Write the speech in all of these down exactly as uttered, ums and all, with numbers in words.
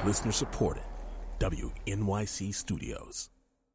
Listener supported. W N Y C Studios.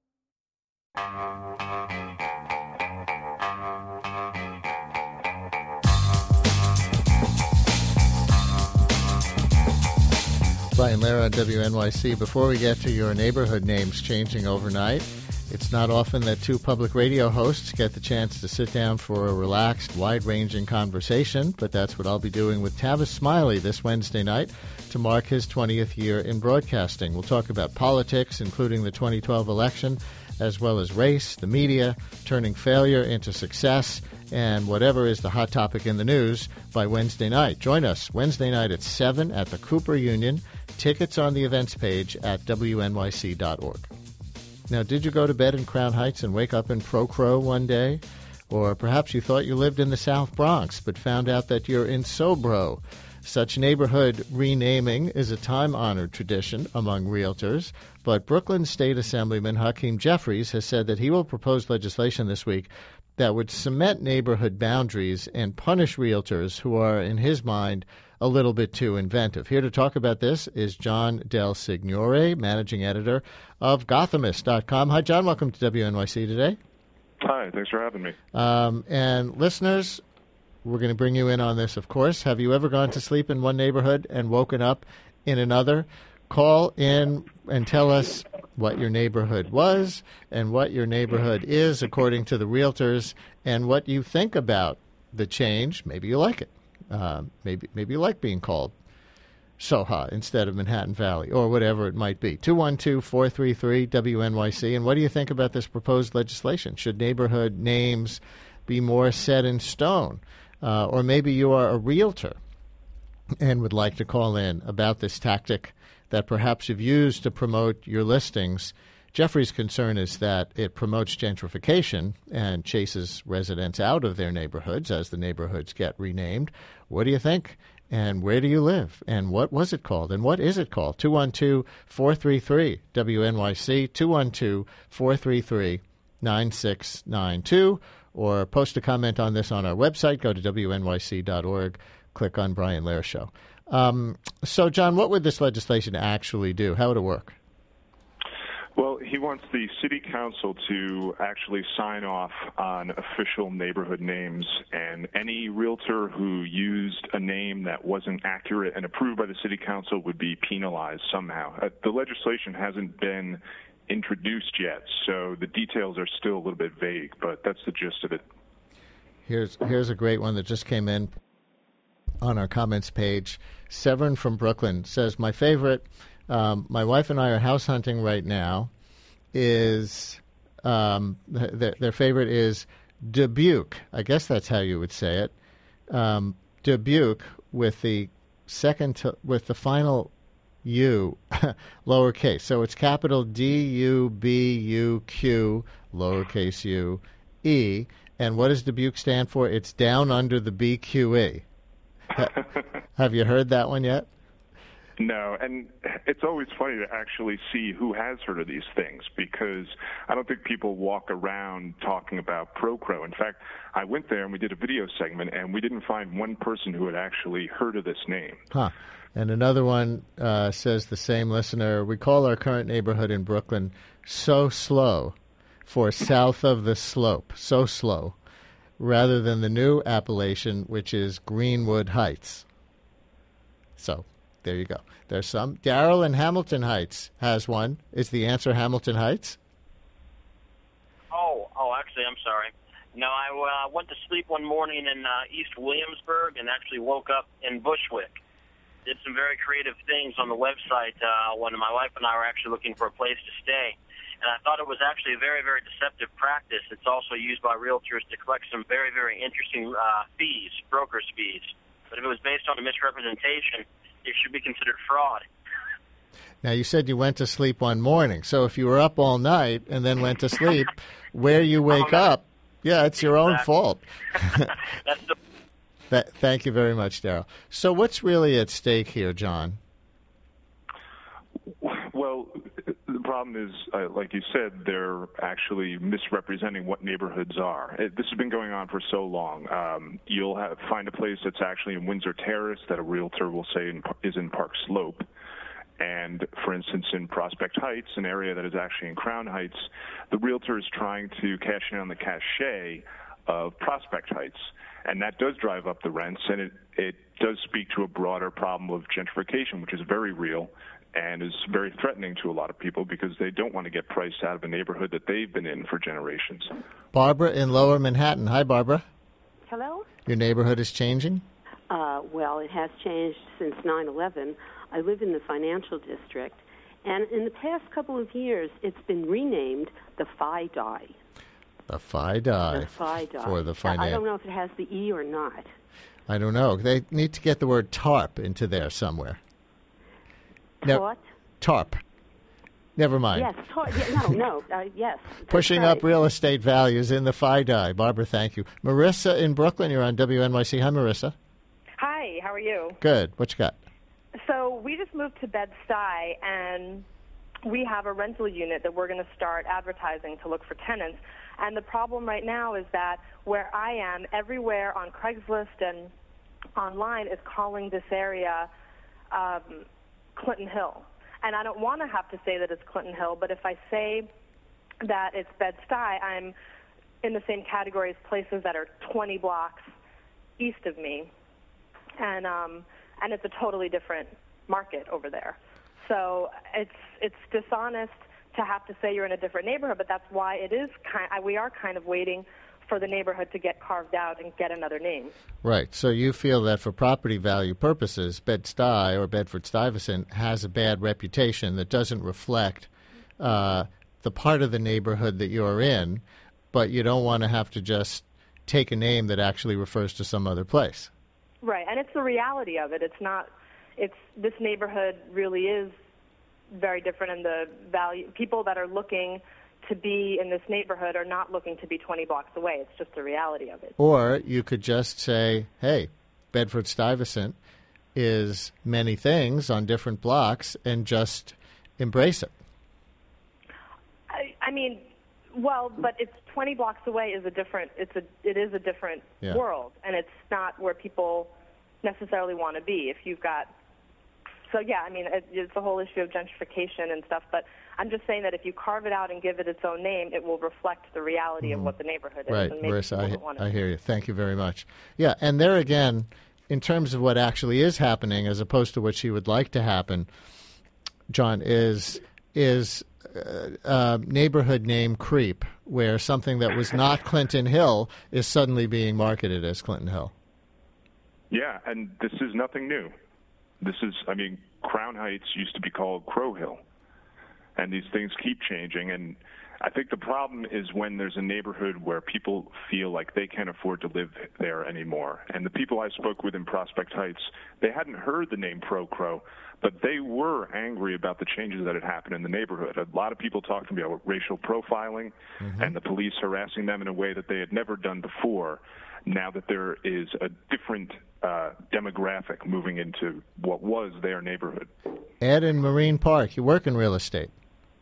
Brian Lehrer on W N Y C. Before we get to your neighborhood names changing overnight, it's not often that two public radio hosts get the chance to sit down for a relaxed, wide-ranging conversation, but that's what I'll be doing with Tavis Smiley this Wednesday night to mark his twentieth year in broadcasting. We'll talk about politics, including the twenty twelve election, as well as race, the media, turning failure into success, and whatever is the hot topic in the news by Wednesday night. Join us Wednesday night at seven at the Cooper Union. Tickets on the events page at W N Y C dot org. Now, did you go to bed in Crown Heights and wake up in Procro one day? Or perhaps you thought you lived in the South Bronx but found out that you're in Sobro. Such neighborhood renaming is a time-honored tradition among realtors, but Brooklyn State Assemblyman Hakeem Jeffries has said that he will propose legislation this week that would cement neighborhood boundaries and punish realtors who are, in his mind, a little bit too inventive. Here to talk about this is John Del Signore, managing editor of Gothamist dot com. Hi, John. Welcome to W N Y C today. Hi. Thanks for having me. Um, and listeners, we're going to bring you in on this, of course. Have you ever gone to sleep in one neighborhood and woken up in another? Call in and tell us what your neighborhood was and what your neighborhood is, according to the realtors, and what you think about the change. Maybe you like it. Uh, maybe maybe you like being called Soha instead of Manhattan Valley, or whatever it might be. two one two, four three three, W N Y C. And what do you think about this proposed legislation? Should neighborhood names be more set in stone? Uh, or maybe you are a realtor and would like to call in about this tactic that perhaps you've used to promote your listings. Jeffrey's concern is that it promotes gentrification and chases residents out of their neighborhoods as the neighborhoods get renamed. What do you think? And where do you live? And what was it called? And what is it called? two one two, four three three, W N Y C, two one two, four three three, nine six nine two, or post a comment on this on our website. Go to W N Y C dot org. Click on Brian Lehrer Show. Um, so, John, what would this legislation actually do? How would it work? Well, he wants the city council to actually sign off on official neighborhood names, and any realtor who used a name that wasn't accurate and approved by the city council would be penalized somehow. Uh, the legislation hasn't been introduced yet, so the details are still a little bit vague, but that's the gist of it. Here's here's a great one that just came in on our comments page. Severn from Brooklyn says, my favorite, um, my wife and I are house hunting right now, is, um, th- their favorite is Dubuque. I guess that's how you would say it. Um, Dubuque with the second, to, with the final U, lowercase. So it's capital D U B U Q, lowercase u, E. And what does Dubuque stand for? It's down under the B Q E. Have you heard that one yet? No, and it's always funny to actually see who has heard of these things, because I don't think people walk around talking about Procro. In fact, I went there and we did a video segment, and we didn't find one person who had actually heard of this name. Huh. And another one uh, says, the same listener, we call our current neighborhood in Brooklyn So Slow for south of the slope, So Slow, rather than the new appellation, which is Greenwood Heights. So there you go. There's some. Daryl in Hamilton Heights has one. Is the answer Hamilton Heights? Oh, oh, actually, I'm sorry. No, I uh, went to sleep one morning in uh, East Williamsburg and actually woke up in Bushwick. Did some very creative things on the website uh, when my wife and I were actually looking for a place to stay. And I thought it was actually a very, very deceptive practice. It's also used by realtors to collect some very, very interesting uh, fees, broker's fees. But if it was based on a misrepresentation, it should be considered fraud. Now, you said you went to sleep one morning. So if you were up all night and then went to sleep, where you wake up, yeah, it's your own fault. That's the- Th- thank you very much, Daryl. So what's really at stake here, John? Well, the problem is, uh, like you said, they're actually misrepresenting what neighborhoods are. It, this has been going on for so long. Um, you'll have, find a place that's actually in Windsor Terrace that a realtor will say in, is in Park Slope, And, for instance, in Prospect Heights, an area that is actually in Crown Heights, the realtor is trying to cash in on the cachet of Prospect Heights. And that does drive up the rents, and it, it does speak to a broader problem of gentrification, which is very real and is very threatening to a lot of people because they don't want to get priced out of a neighborhood that they've been in for generations. Barbara in Lower Manhattan. Hi, Barbara. Hello? Your neighborhood is changing? Uh, well, it has changed since nine eleven. I live in the financial district, and in the past couple of years, it's been renamed the FiDi. The FiDi. The FiDi. For the finance. I don't know if it has the E or not. I don't know. They need to get the word TARP into there somewhere. What? TARP. Never mind. Yes, TARP. Yeah, no, no, uh, yes. Pushing right. up real estate values in the FiDi. Barbara, thank you. Marissa in Brooklyn, you're on W N Y C. Hi, Marissa. Hi, how are you? Good. What you got? So we just moved to Bed-Stuy, and we have a rental unit that we're going to start advertising to look for tenants. And the problem right now is that where I am, everywhere on Craigslist and online is calling this area um, Clinton Hill. And I don't want to have to say that it's Clinton Hill, but if I say that it's Bed-Stuy, I'm in the same category as places that are twenty blocks east of me. And um, and it's a totally different market over there. So it's it's dishonest to have to say you're in a different neighborhood, but that's why it is kind. We are kind of waiting for the neighborhood to get carved out and get another name. Right. So you feel that for property value purposes, Bed-Stuy or Bedford-Stuyvesant has a bad reputation that doesn't reflect uh, the part of the neighborhood that you're in, but you don't want to have to just take a name that actually refers to some other place. Right, and it's the reality of it. It's not. It's this neighborhood really is very different, and the value people that are looking to be in this neighborhood are not looking to be twenty blocks away. It's just the reality of it. Or you could just say, hey, Bedford-Stuyvesant is many things on different blocks, and just embrace it. I, I mean, well, but it's twenty blocks away is a different. It's a. It is a different yeah. world, and it's not where people necessarily want to be. If you've got. So, yeah, I mean, it, it's the whole issue of gentrification and stuff, but I'm just saying that if you carve it out and give it its own name, it will reflect the reality mm-hmm. of what the neighborhood is. Right, and Marissa, I, I to hear you. Thank you very much. Yeah, and there again, in terms of what actually is happening as opposed to what she would like to happen, John, is is uh, uh, neighborhood name creep, where something that was not Clinton Hill is suddenly being marketed as Clinton Hill. Yeah, and this is nothing new. This is, I mean, Crown Heights used to be called Crow Hill, and these things keep changing. And I think the problem is when there's a neighborhood where people feel like they can't afford to live there anymore. And the people I spoke with in Prospect Heights, they hadn't heard the name Pro Crow, but they were angry about the changes that had happened in the neighborhood. A lot of people talked to me about racial profiling mm-hmm. and the police harassing them in a way that they had never done before. Now that there is a different uh, demographic moving into what was their neighborhood. Ed in Marine Park, you work in real estate.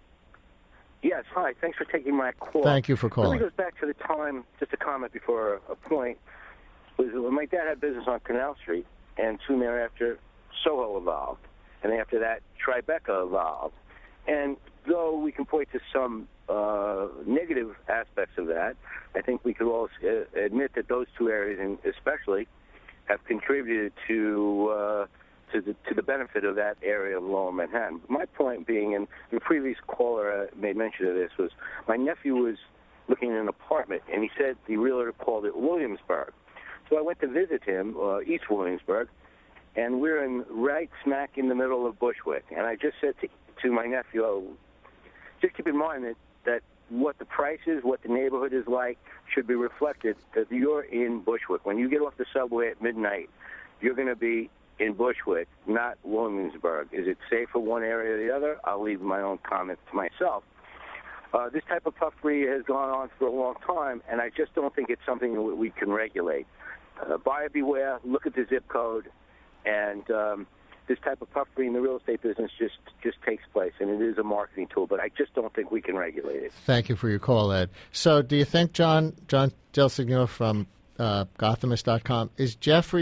Yes, hi. Thanks for taking my call. Thank you for calling. It really goes back to the time, just a comment before a point, was when my dad had business on Canal Street, and soon thereafter, Soho evolved. And after that, Tribeca evolved. And though we can point to some uh, negative aspects of that, I think we could all uh, admit that those two areas, especially, have contributed to uh, to the to the benefit of that area of Lower Manhattan. My point being, and the previous caller uh, made mention of this, was my nephew was looking at an apartment, and he said the realtor called it Williamsburg. So I went to visit him, uh, East Williamsburg, and we're in right smack in the middle of Bushwick. And I just said to, to my nephew, oh, just keep in mind that, that what the price is, what the neighborhood is like, should be reflected that you're in Bushwick. When you get off the subway at midnight, you're going to be in Bushwick, not Williamsburg. Is it safe for one area or the other? I'll leave my own comment to myself. Uh, this type of puffery has gone on for a long time, and I just don't think it's something that we can regulate. Uh, buyer beware, look at the zip code, and um, this type of puffery in the real estate business just, just takes place, and it is a marketing tool, but I just don't think we can regulate it. Thank you for your call, Ed. So do you think, John, John Del Signor from uh, Gothamist dot com, is Jeffries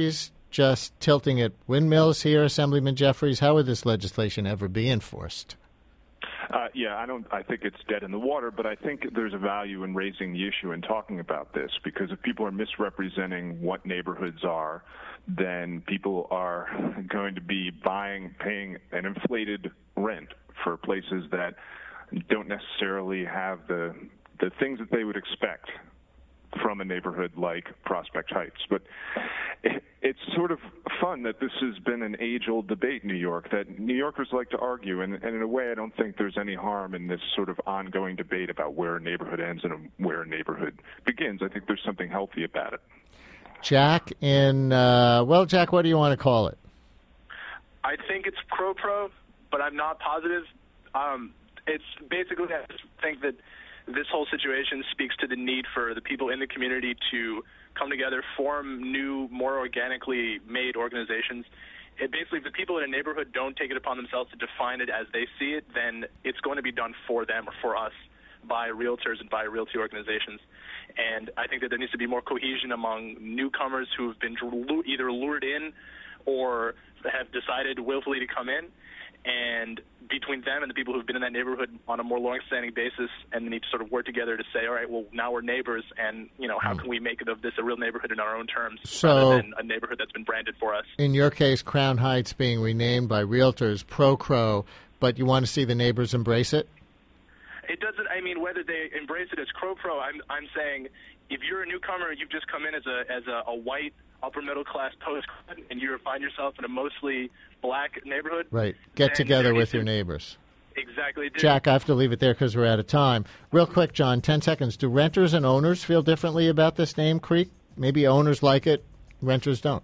just tilting at windmills here, Assemblyman Jeffries? How would this legislation ever be enforced? Uh, yeah, I don't. I think it's dead in the water, but I think there's a value in raising the issue and talking about this, because if people are misrepresenting what neighborhoods are, then people are going to be buying, paying an inflated rent for places that don't necessarily have the the things that they would expect from a neighborhood like Prospect Heights. But it, it's sort of fun that this has been an age-old debate in New York, that New Yorkers like to argue, and, and in a way I don't think there's any harm in this sort of ongoing debate about where a neighborhood ends and where a neighborhood begins. I think there's something healthy about it. Jack, in, uh, well, Jack, what do you want to call it? I think it's pro-pro, but I'm not positive. Um, it's basically, I just think that this whole situation speaks to the need for the people in the community to come together, form new, more organically made organizations. It basically, if the people in a neighborhood don't take it upon themselves to define it as they see it, then it's going to be done for them or for us by realtors and by realty organizations. And I think that there needs to be more cohesion among newcomers who have been either lured in or have decided willfully to come in, and between them and the people who've been in that neighborhood on a more long-standing basis, and they need to sort of work together to say, all right, well, now we're neighbors, and, you know, how can we make of this a real neighborhood in our own terms, so, rather than a neighborhood that's been branded for us. In your case, Crown Heights being renamed by realtors pro-Crow, but you want to see the neighbors embrace it? It doesn't, I mean, whether they embrace it as Crow-Pro, I'm, I'm saying if you're a newcomer, you've just come in as a, as a, a white, upper-middle-class postcard, and you find yourself in a mostly black neighborhood. Right. Get together with your neighbors. Exactly. Jack, I have to leave it there because we're out of time. Real quick, John, ten seconds. Do renters and owners feel differently about this name, Creek? Maybe owners like it, renters don't.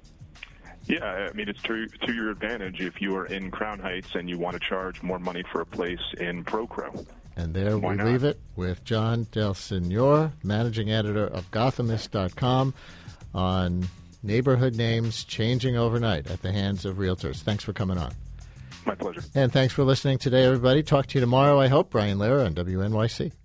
Yeah, I mean, it's to, to your advantage if you are in Crown Heights and you want to charge more money for a place in Pro-Crow. And there Why we not? leave it with John Del Signor, managing editor of Gothamist dot com, on neighborhood names changing overnight at the hands of realtors. Thanks for coming on. My pleasure. And thanks for listening today, everybody. Talk to you tomorrow, I hope. Brian Lehrer on W N Y C.